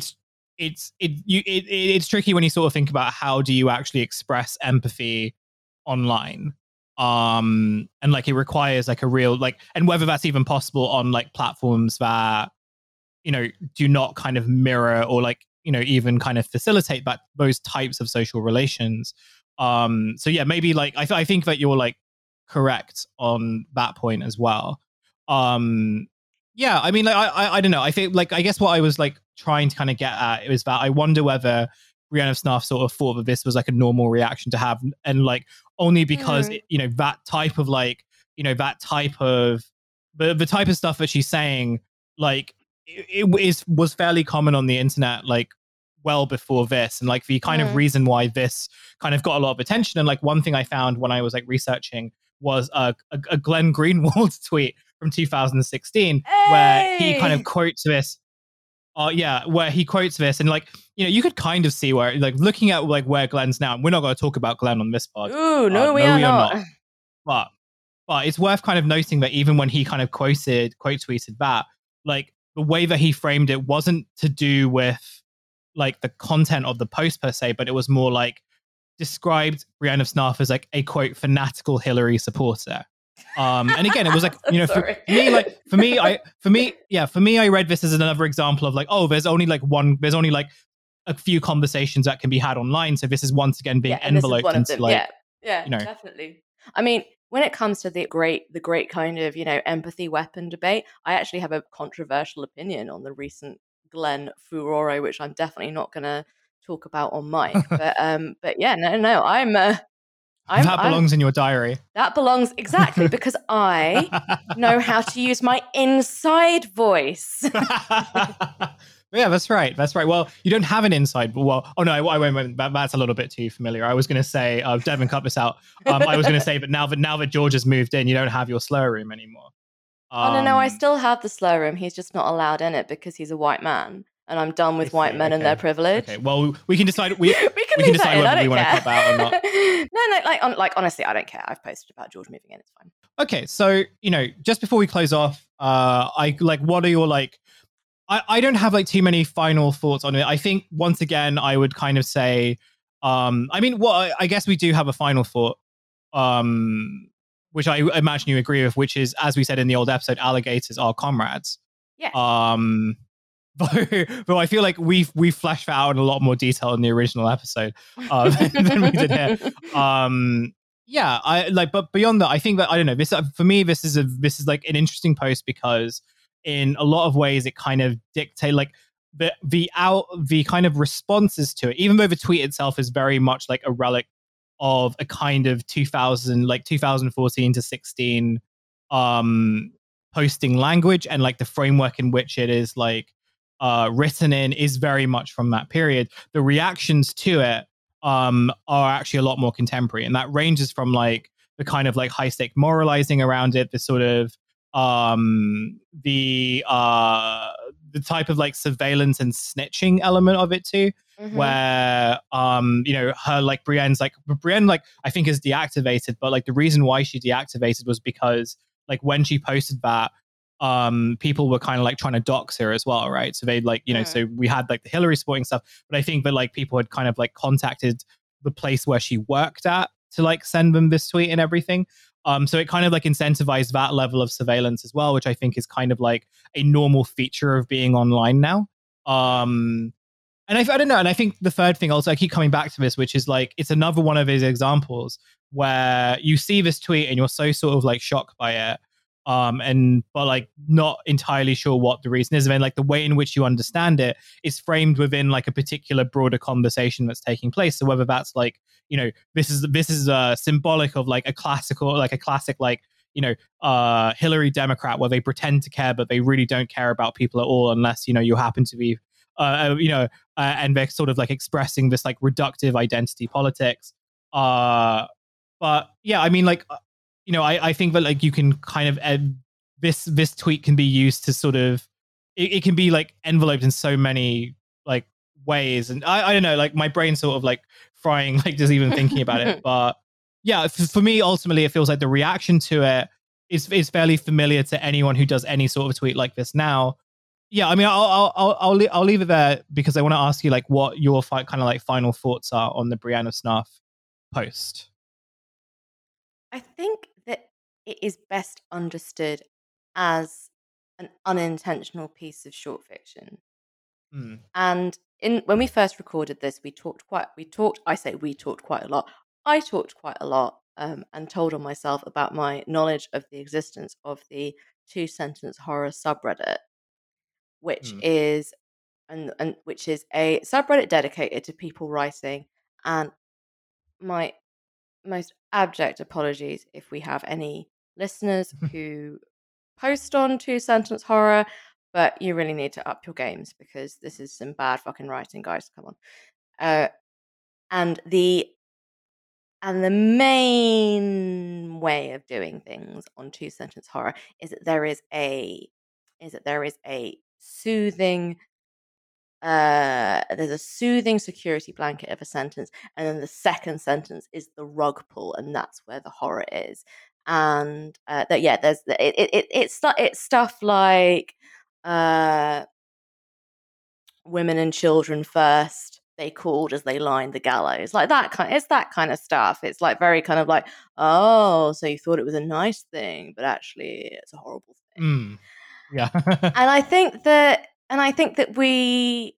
it's tricky when you sort of think about how do you actually express empathy online, and like it requires like a real like, and whether that's even possible on like platforms that, you know, do not kind of mirror or like, you know, even kind of facilitate that those types of social relations. So yeah, maybe like I think that you're like correct on that point as well. Yeah, I mean, like I don't know, I think like, I guess what I was like trying to kind of get at is that I wonder whether Brianna Snuff sort of thought that this was like a normal reaction to have, and like only because hmm. you know, that type of like, you know, that type of but the type of stuff that she's saying, like was fairly common on the internet, like well before this, and like the kind of Mm. reason why this kind of got a lot of attention. And like one thing I found when I was like researching was a Glenn Greenwald tweet from 2016 where he kind of Hey! quotes this. Yeah, where he quotes this, and like you could kind of see where, like, looking at like where Glenn's now. And we're not going to talk about Glenn on this pod. Ooh, no, we No, are we are not. not. But it's worth kind of noting that even when he kind of quote tweeted that, like the way that he framed it wasn't to do with like the content of the post per se, but it was more like described Brienne of Snarf as like a quote fanatical Hillary supporter. And again, it was like, for me, I read this as another example of like, oh, there's only like a few conversations that can be had online. So this is once again being and this is enveloped one of into them. like, Yeah, definitely. I mean, when it comes to the great kind of empathy weapon debate, I actually have a controversial opinion on the recent Glenn furore, which I'm definitely not going to talk about on mic. But yeah, no, that I'm belongs in your diary. that belongs exactly because I know how to use my inside voice. Yeah, that's right. That's right. Well, you don't have an inside. Well, oh no, I won't. That's a little bit too familiar. I was going to say, Devin, cut this out. I was going to say, but now that George has moved in, you don't have your slur room anymore. Oh no, I still have the slur room. He's just not allowed in it because he's a white man, and I'm done with white men and their privilege. Okay, well, we can decide. We can decide whether we want to cut that or not. No, like honestly, I don't care. I've posted about George moving in. It's fine. Okay, so just before we close off, I like, what are your like? I don't have like too many final thoughts on it. I think once again, I would kind of say, I mean, well, I guess we do have a final thought, which I imagine you agree with, which is, as we said in the old episode, alligators are comrades. Yeah. But I feel like we've fleshed out in a lot more detail in the original episode than we did here. Yeah, I like, but beyond that, I think that, I don't know, this for me, this is like an interesting post because in a lot of ways it kind of dictate like the kind of responses to it, even though the tweet itself is very much like a relic of a kind of 2014 to 16 posting language, and like the framework in which it is like written in is very much from that period. The reactions to it are actually a lot more contemporary, and that ranges from like the kind of like high stake moralizing around it, the sort of the type of like surveillance and snitching element of it too, where her like Brienne like I think is deactivated, but like the reason why she deactivated was because like when she posted that, people were kind of like trying to dox her as well, right? So they like, so we had like the Hillary supporting stuff, but I think that like people had kind of like contacted the place where she worked at to like send them this tweet and everything. So it kind of like incentivized that level of surveillance as well, which I think is kind of like a normal feature of being online now. And I don't know. And I think the third thing also, I keep coming back to this, which is like, it's another one of these examples where you see this tweet and you're so sort of like shocked by it. But like not entirely sure what the reason is. I mean, like the way in which you understand it is framed within like a particular broader conversation that's taking place. So whether that's like, this is symbolic of like a classic like, Hillary Democrat, where they pretend to care, but they really don't care about people at all, unless, you happen to be, and they're sort of like expressing this like reductive identity politics. But yeah, I mean, like, I think that like you can kind of this tweet can be used to sort of it can be like enveloped in so many like ways, and I don't know, like my brain's sort of like frying like just even thinking about it. But yeah, for me, ultimately, it feels like the reaction to it is fairly familiar to anyone who does any sort of tweet like this now. Yeah, I mean, I'll leave it there because I want to ask you like what your kind of like final thoughts are on the Brienne of Snarf post. I think that it is best understood as an unintentional piece of short fiction. And when we first recorded this, we talked quite a lot. I talked quite a lot and told on myself about my knowledge of the existence of the two sentence horror subreddit, which is which is a subreddit dedicated to people writing. And my most abject apologies if we have any listeners who post on Two Sentence Horror, but you really need to up your games because this is some bad fucking writing, guys. Come on. And the main way of doing things on Two Sentence Horror is that there is a soothing there's a soothing security blanket of a sentence, and then the second sentence is the rug pull, and that's where the horror is. And there's it's stuff like women and children first, they called as they lined the gallows, like it's that kind of stuff. It's like very kind of like, oh, so you thought it was a nice thing, but actually it's a horrible thing. Yeah. and I think that we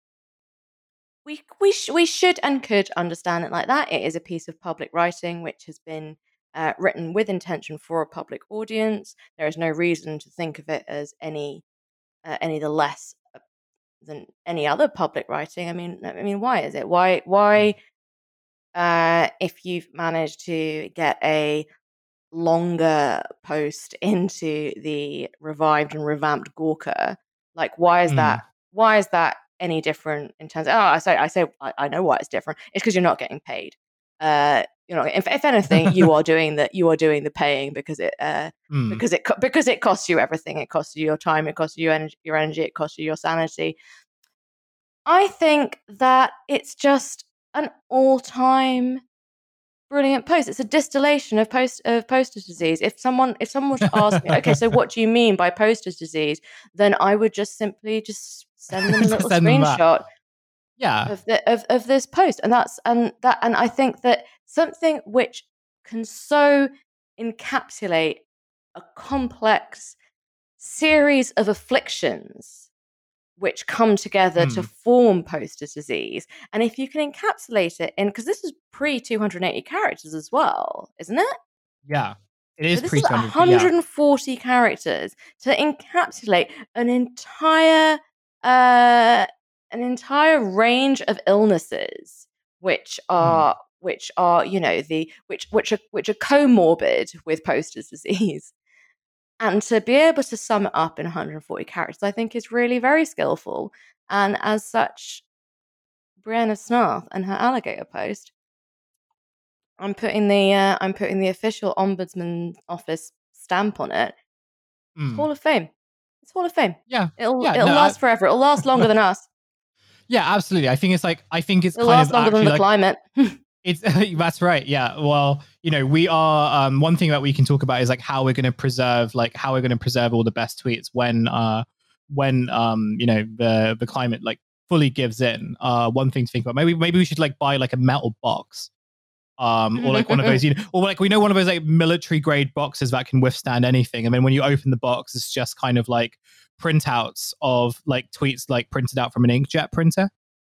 should and could understand it like that. It is a piece of public writing which has been written with intention for a public audience. There is no reason to think of it as any the less than any other public writing. I mean, why is it? Why? If you've managed to get a longer post into the revived and revamped Gawker, like why is that? Why is that any different in terms of, I know why it's different. It's because you're not getting paid. If anything, you are doing the paying because it costs you everything. It costs you your time, it costs you your energy, it costs you your sanity. I think that it's just an all-time brilliant post. It's a distillation of poster's disease. If someone were to ask me, okay, so what do you mean by poster's disease? Then I would just simply send them a little screenshot of this post. And I think that something which can so encapsulate a complex series of afflictions which come together to form poster's disease. And if you can encapsulate it in, because this is pre 280 characters as well, isn't it? Yeah, it is pre 140 characters to encapsulate an entire range of illnesses which are comorbid with poster's disease. And to be able to sum it up in 140 characters, I think is really very skillful. And as such, Brianna Snarth and her alligator post, I'm putting the official Ombudsman Office stamp on it. Hall of Fame. It's Hall of Fame. Yeah. It'll last forever. It'll last longer than us. Yeah, absolutely. I think it's it'll last longer than the climate. That's right. Yeah. Well, we are one thing that we can talk about is like how we're going to preserve all the best tweets when the climate like fully gives in. One thing to think about. Maybe we should like buy like a metal box. Or like one of those, or like we know one of those like military grade boxes that can withstand anything. And then when you open the box, it's just kind of like printouts of like tweets like printed out from an inkjet printer.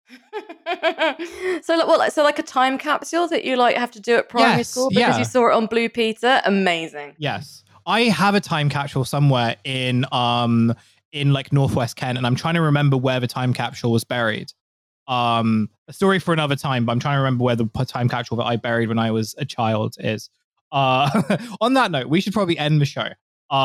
So like a time capsule that you like have to do at primary school because you saw it on Blue Peter. Amazing. Yes, I have a time capsule somewhere in like Northwest Kent, and I'm trying to remember where the time capsule was buried. A story for another time, but I'm trying to remember where the time capsule that I buried when I was a child is. On that note, we should probably end the show.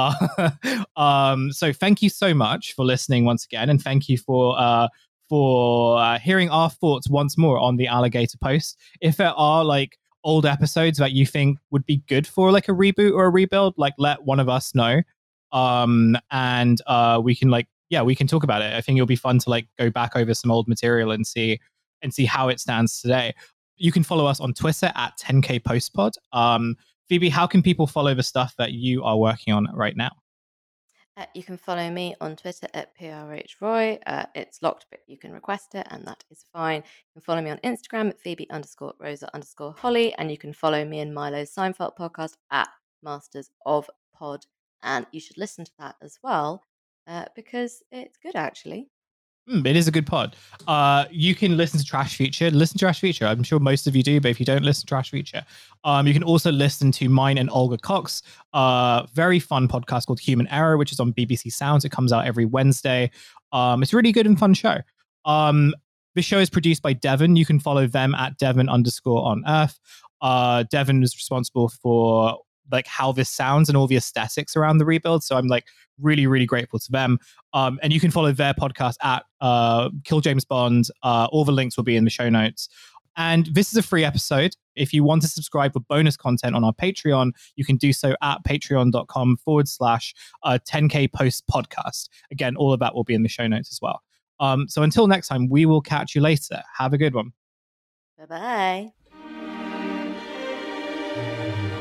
So thank you so much for listening once again, and thank you for hearing our thoughts once more on the alligator post. If there are like old episodes that you think would be good for like a reboot or a rebuild, like let one of us know. And we can talk about it. I think it'll be fun to like go back over some old material and see how it stands today. You can follow us on Twitter at 10K Postpod. Phoebe, how can people follow the stuff that you are working on right now? You can follow me on Twitter at PRHRoy. It's locked, but you can request it, and that is fine. You can follow me on Instagram at Phoebe_Rosa_Holly, and you can follow me in Milo's Seinfeld podcast at Masters of Pod. And you should listen to that as well, because it's good, actually. It is a good pod. You can listen to Trash Future. I'm sure most of you do, but if you don't listen to Trash Future, you can also listen to mine and Olga Cox, very fun podcast called Human Error, which is on BBC Sounds. It comes out every Wednesday. It's a really good and fun show. The show is produced by Devon. You can follow them at Devon_on Earth. Devon is responsible for like how this sounds and all the aesthetics around the rebuild. So I'm like really, really grateful to them. And you can follow their podcast at Kill James Bond. All the links will be in the show notes. And this is a free episode. If you want to subscribe for bonus content on our Patreon, you can do so at patreon.com/10K post podcast. Again, all of that will be in the show notes as well. So until next time, we will catch you later. Have a good one. Bye-bye.